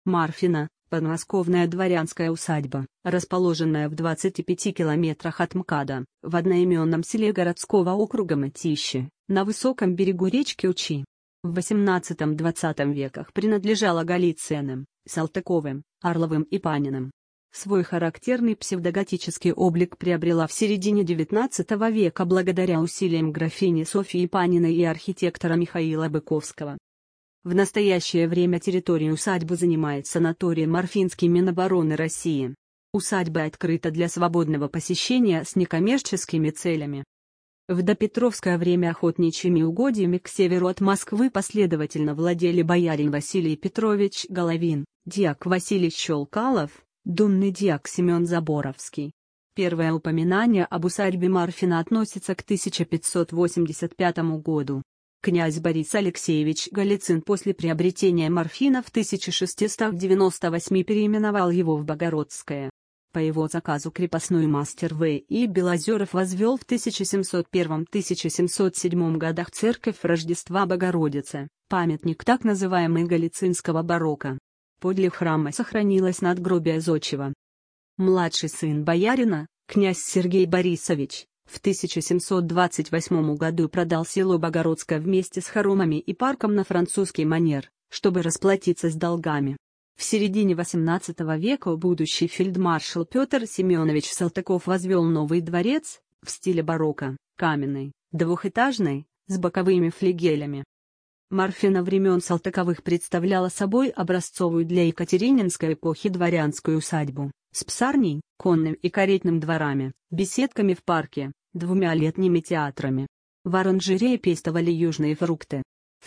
Марфино – подмосковная дворянская усадьба, расположенная в 25 километрах от МКАДа, в одноименном селе городского округа Мытищи, на высоком берегу речки Учи. В XVIII-XX веках принадлежала Голицыным, Салтыковым, Орловым и Паниным. Свой характерный псевдоготический облик приобрела в середине XIX века благодаря усилиям графини Софьи Паниной и архитектора Михаила Быковского. В настоящее время территорию усадьбы занимает санаторий Марфинский Минобороны России. Усадьба открыта для свободного посещения с некоммерческими целями. В допетровское время охотничьими угодьями к северу от Москвы последовательно владели боярин Василий Петрович Головин, дьяк Василий Щелкалов, донный дьяк Семен Заборовский. Первое упоминание об усадьбе Марфино относится к 1585 году. Князь Борис Алексеевич Голицын после приобретения Марфино в 1698 переименовал его в Богородское. По его заказу крепостной мастер В.И. Белозеров возвел в 1701-1707 годах церковь Рождества Богородицы, памятник так называемый галицинского барокко. Подле храма сохранилось надгробие зодчего. Младший сын боярина, князь Сергей Борисович, в 1728 году продал село Богородское вместе с хоромами и парком на французский манер, чтобы расплатиться с долгами. В середине XVIII века будущий фельдмаршал Петр Семенович Салтыков возвел новый дворец, в стиле барокко, каменный, двухэтажный, с боковыми флигелями. Марфино времен Салтыковых представляла собой образцовую для екатерининской эпохи дворянскую усадьбу, с псарней, конным и каретным дворами, беседками в парке, 2 летними театрами. В оранжерее пестовали южные фрукты. В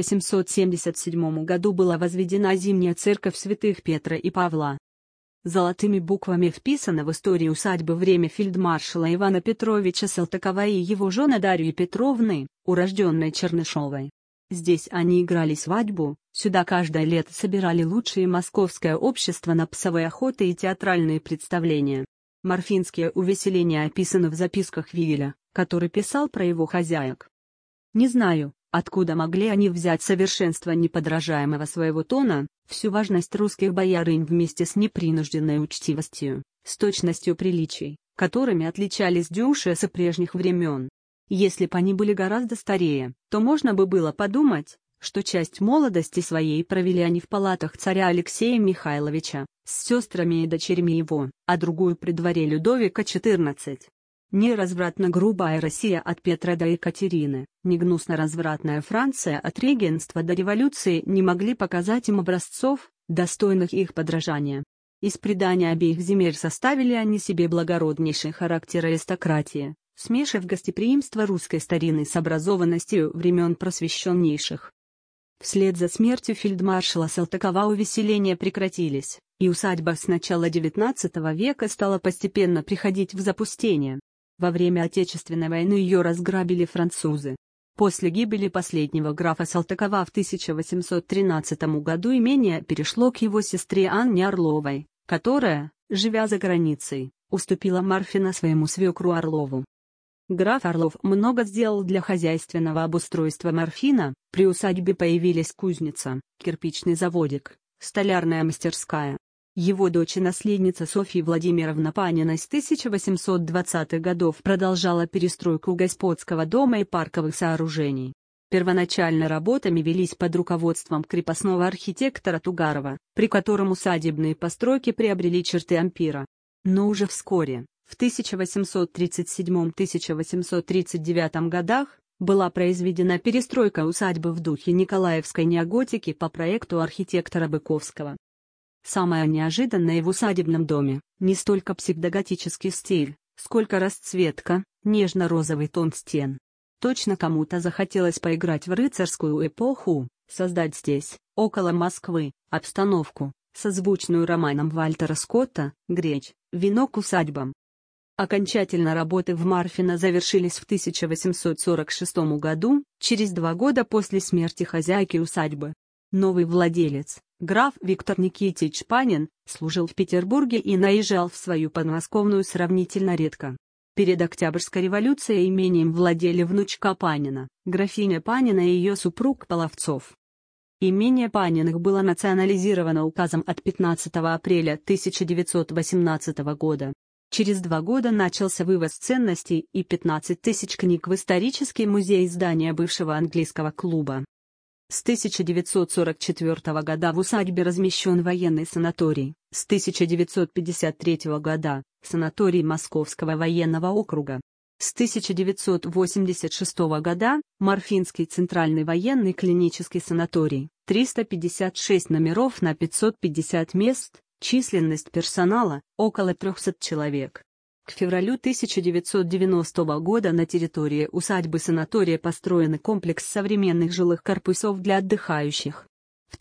1777 году была возведена зимняя церковь святых Петра и Павла. Золотыми буквами вписано в историю усадьбы время фельдмаршала Ивана Петровича Салтыкова и его жены Дарьи Петровны, урожденной Чернышовой. Здесь они играли свадьбу, сюда каждое лето собирали лучшие московское общество на псовой охоты и театральные представления. Марфинские увеселения описаны в записках Вигеля, который писал про его хозяек. Не знаю, откуда могли они взять совершенство неподражаемого своего тона, всю важность русских боярынь вместе с непринужденной учтивостью, с точностью приличий, которыми отличались дюшесы прежних времен. Если бы они были гораздо старее, то можно бы было подумать, что часть молодости своей провели они в палатах царя Алексея Михайловича, с сестрами и дочерьми его, а другую при дворе Людовика XIV. Не развратно-грубая Россия от Петра до Екатерины, не гнусно-развратная Франция от регенства до революции не могли показать им образцов, достойных их подражания. Из предания обеих земель составили они себе благороднейший характер аристократии, смешив гостеприимство русской старины с образованностью времен просвещеннейших. Вслед за смертью фельдмаршала Салтыкова увеселения прекратились, и усадьба с начала XIX века стала постепенно приходить в запустение. Во время Отечественной войны ее разграбили французы. После гибели последнего графа Салтыкова в 1813 году имение перешло к его сестре Анне Орловой, которая, живя за границей, уступила Марфино своему свекру Орлову. Граф Орлов много сделал для хозяйственного обустройства Марфино. При усадьбе появились кузница, кирпичный заводик, столярная мастерская. Его дочь и наследница Софья Владимировна Панина с 1820-х годов продолжала перестройку господского дома и парковых сооружений. Первоначально работами велись под руководством крепостного архитектора Тугарова, при котором усадебные постройки приобрели черты ампира. Но уже вскоре, в 1837-1839 годах, была произведена перестройка усадьбы в духе николаевской неоготики по проекту архитектора Быковского. Самое неожиданное в усадебном доме – не столько псевдоготический стиль, сколько расцветка, нежно-розовый тон стен. Точно кому-то захотелось поиграть в рыцарскую эпоху, создать здесь, около Москвы, обстановку, созвучную романам Вальтера Скотта «Греч. Вино к усадьбам». Окончательно работы в Марфино завершились в 1846 году, через 2 года после смерти хозяйки усадьбы. Новый владелец, граф Виктор Никитич Панин, служил в Петербурге и наезжал в свою подмосковную сравнительно редко. Перед Октябрьской революцией имением владели внучка Панина, графиня Панина и ее супруг Половцов. Имение Паниных было национализировано указом от 15 апреля 1918 года. Через 2 года начался вывоз ценностей и 15 тысяч книг в исторический музей здания бывшего английского клуба. С 1944 года в усадьбе размещен военный санаторий, с 1953 года – санаторий Московского военного округа. С 1986 года – Морфинский центральный военный клинический санаторий, 356 номеров на 550 мест, численность персонала – около 300 человек. К февралю 1990 года на территории усадьбы-санатория построен комплекс современных жилых корпусов для отдыхающих. В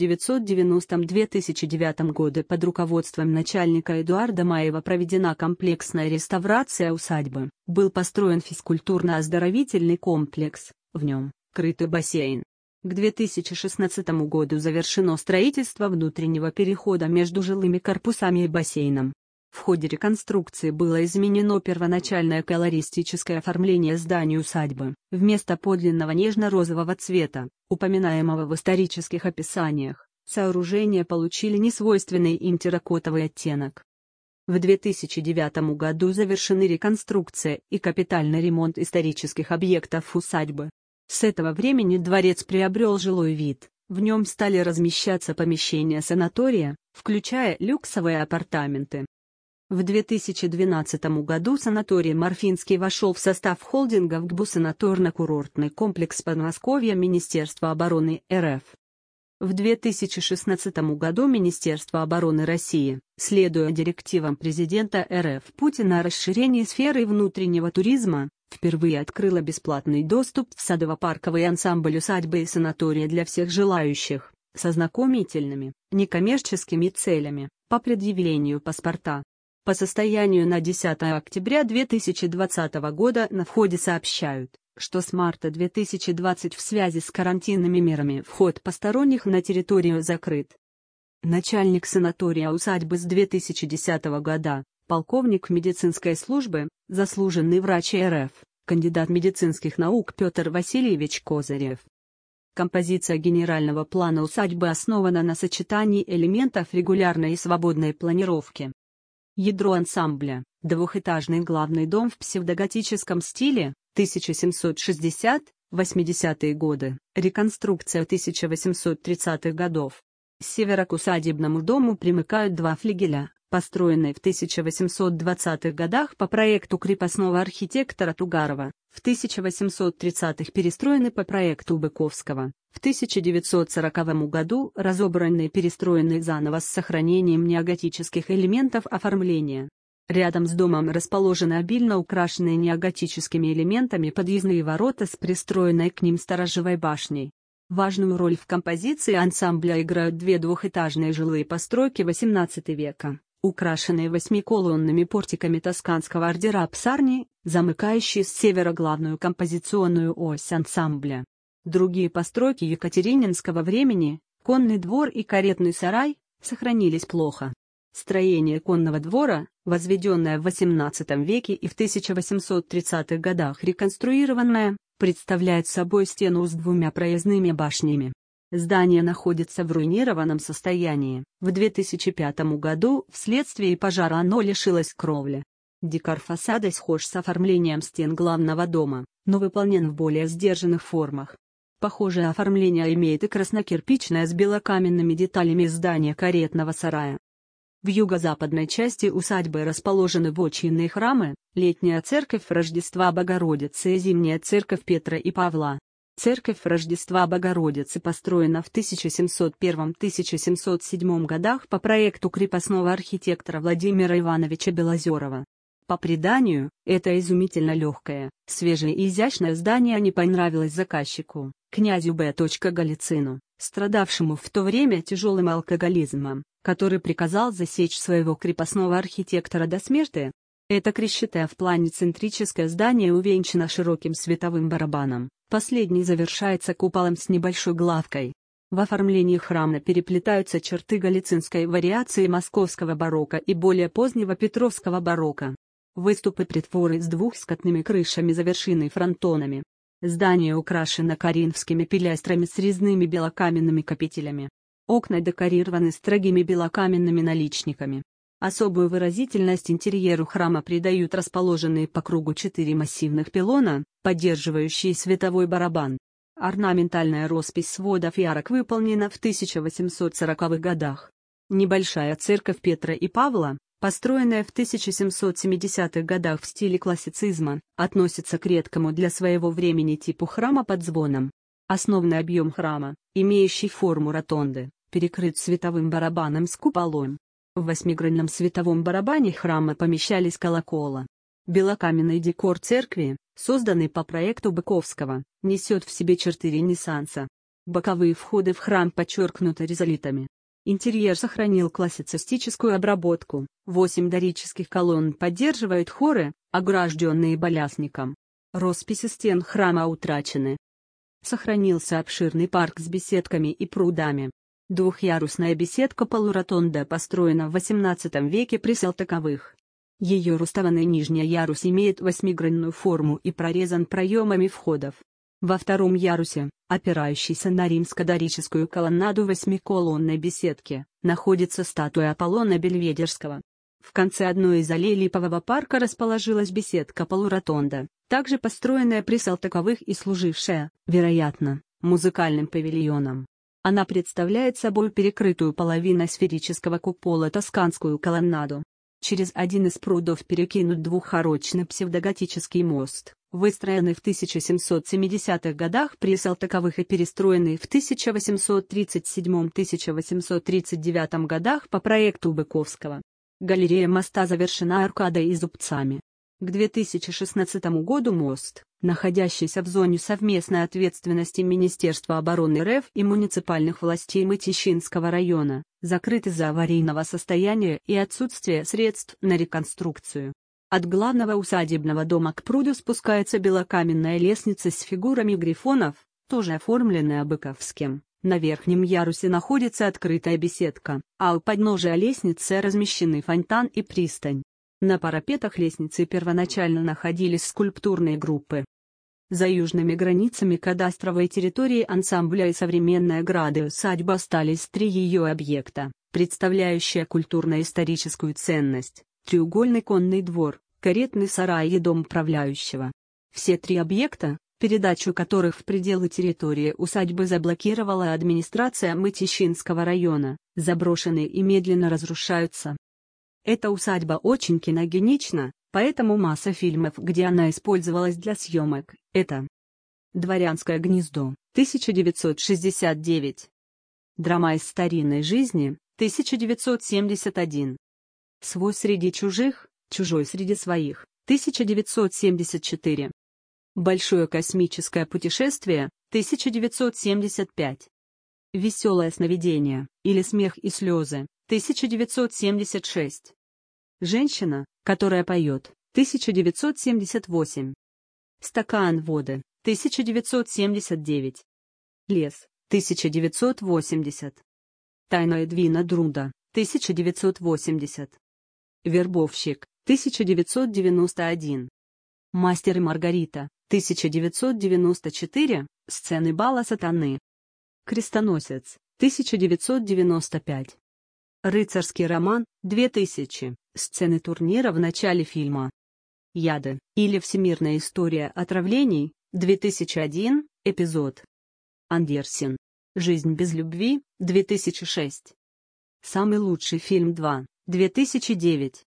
1990-2009 годы под руководством начальника Эдуарда Маева проведена комплексная реставрация усадьбы, был построен физкультурно-оздоровительный комплекс, в нем – крытый бассейн. К 2016 году завершено строительство внутреннего перехода между жилыми корпусами и бассейном. В ходе реконструкции было изменено первоначальное колористическое оформление здания усадьбы. Вместо подлинного нежно-розового цвета, упоминаемого в исторических описаниях, сооружения получили несвойственный им терракотовый оттенок. В 2009 году завершены реконструкция и капитальный ремонт исторических объектов усадьбы. С этого времени дворец приобрел жилой вид, в нем стали размещаться помещения санатория, включая люксовые апартаменты. В 2012 году санаторий Морфинский вошел в состав холдинга ВГБУ санаторно-курортный комплекс Подмосковья Министерства обороны РФ. В 2016 году Министерство обороны России, следуя директивам президента РФ Путина о расширении сферы внутреннего туризма, впервые открыло бесплатный доступ в садово-парковый ансамбль усадьбы и санатория для всех желающих, со знакомительными, некоммерческими целями, по предъявлению паспорта. По состоянию на 10 октября 2020 года на входе сообщают, что с марта 2020 в связи с карантинными мерами вход посторонних на территорию закрыт. Начальник санатория усадьбы с 2010 года, полковник медицинской службы, заслуженный врач РФ, кандидат медицинских наук Петр Васильевич Козырев. Композиция генерального плана усадьбы основана на сочетании элементов регулярной и свободной планировки. Ядро ансамбля – двухэтажный главный дом в псевдоготическом стиле, 1760-80-е годы, реконструкция 1830-х годов. С севера к усадебному дому примыкают 2 флигеля, построенные в 1820-х годах по проекту крепостного архитектора Тугарова, в 1830-х перестроены по проекту Быковского, в 1940 году разобраны и перестроены заново с сохранением неоготических элементов оформления. Рядом с домом расположены обильно украшенные неоготическими элементами подъездные ворота с пристроенной к ним сторожевой башней. Важную роль в композиции ансамбля играют 2 двухэтажные жилые постройки XVIII века, украшенные 8-колонными портиками тосканского ордера псарни, замыкающие с севера главную композиционную ось ансамбля. Другие постройки екатерининского времени, конный двор и каретный сарай, сохранились плохо. Строение конного двора, возведенное в XVIII веке и в 1830-х годах реконструированное, представляет собой стену с 2 проездными башнями. Здание находится в руинированном состоянии. В 2005 году вследствие пожара оно лишилось кровли. Декор фасада схож с оформлением стен главного дома, но выполнен в более сдержанных формах. Похожее оформление имеет и краснокирпичное с белокаменными деталями здание каретного сарая. В юго-западной части усадьбы расположены вотчинные храмы, летняя церковь Рождества Богородицы и зимняя церковь Петра и Павла. Церковь Рождества Богородицы построена в 1701-1707 годах по проекту крепостного архитектора Владимира Ивановича Белозерова. По преданию, это изумительно легкое, свежее и изящное здание не понравилось заказчику, князю Б. Голицыну, страдавшему в то время тяжелым алкоголизмом, который приказал засечь своего крепостного архитектора до смерти. Это крещатое в плане центрическое здание увенчано широким световым барабаном, последний завершается куполом с небольшой главкой. В оформлении храма переплетаются черты галицинской вариации московского барокко и более позднего петровского барокко. Выступы притворы с двухскатными крышами завершены фронтонами. Здание украшено коринфскими пилястрами с резными белокаменными капителями. Окна декорированы строгими белокаменными наличниками. Особую выразительность интерьеру храма придают расположенные по кругу 4 массивных пилона, поддерживающие световой барабан. Орнаментальная роспись сводов и арок выполнена в 1840-х годах. Небольшая церковь Петра и Павла, построенная в 1770-х годах в стиле классицизма, относится к редкому для своего времени типу храма под звоном. Основной объем храма, имеющий форму ротонды, перекрыт световым барабаном с куполом. В восьмигранном световом барабане храма помещались колокола. Белокаменный декор церкви, созданный по проекту Быковского, несет в себе черты Ренессанса. Боковые входы в храм подчеркнуты ризолитами. Интерьер сохранил классицистическую обработку. 8 дорических колонн поддерживают хоры, огражденные балясником. Росписи стен храма утрачены. Сохранился обширный парк с беседками и прудами. Двухъярусная беседка-полуротонда построена в XVIII веке при Салтыковых. Ее рустованный нижний ярус имеет восьмигранную форму и прорезан проемами входов. Во втором ярусе, опирающейся на римско-дорическую колоннаду восьмиколонной беседки, находится статуя Аполлона Бельведерского. В конце одной из аллей Липового парка расположилась беседка-полуротонда, также построенная при Салтыковых и служившая, вероятно, музыкальным павильоном. Она представляет собой перекрытую половиной сферического купола тосканскую колоннаду. Через один из прудов перекинут двухарочный псевдоготический мост, выстроенный в 1770-х годах при Салтыковых и перестроенный в 1837-1839 годах по проекту Быковского. Галерея моста завершена аркадой и зубцами. К 2016 году мост, находящийся в зоне совместной ответственности Министерства обороны РФ и муниципальных властей Мытищинского района, закрыт из-за аварийного состояния и отсутствия средств на реконструкцию. От главного усадебного дома к пруду спускается белокаменная лестница с фигурами грифонов, тоже оформленная Быковским. На верхнем ярусе находится открытая беседка, а у подножия лестницы размещены фонтан и пристань. На парапетах лестницы первоначально находились скульптурные группы. За южными границами кадастровой территории ансамбля и современной ограды усадьбы остались 3 ее объекта, представляющие культурно-историческую ценность: треугольный конный двор, каретный сарай и дом управляющего. Все 3 объекта, передачу которых в пределы территории усадьбы заблокировала администрация Мытищинского района, заброшены и медленно разрушаются. Эта усадьба очень киногенична, поэтому масса фильмов, где она использовалась для съемок, это: «Дворянское гнездо», 1969. «Драма из старинной жизни», 1971. «Свой среди чужих, чужой среди своих», 1974. «Большое космическое путешествие», 1975. «Веселое сновидение» или «Смех и слезы», 1976. «Женщина, которая поет», 1978. «Стакан воды», 1979. «Лес», 1980. «Тайна Эдвина Друда», 1980. «Вербовщик», 1991. «Мастер и Маргарита», 1994, «Сцены бала сатаны». «Крестоносец», 1995. «Рыцарский роман», 2000, «Сцены турнира в начале фильма». «Яды» или «Всемирная история отравлений», 2001, эпизод. Андерсен. «Жизнь без любви», 2006. «Самый лучший фильм 2», 2009.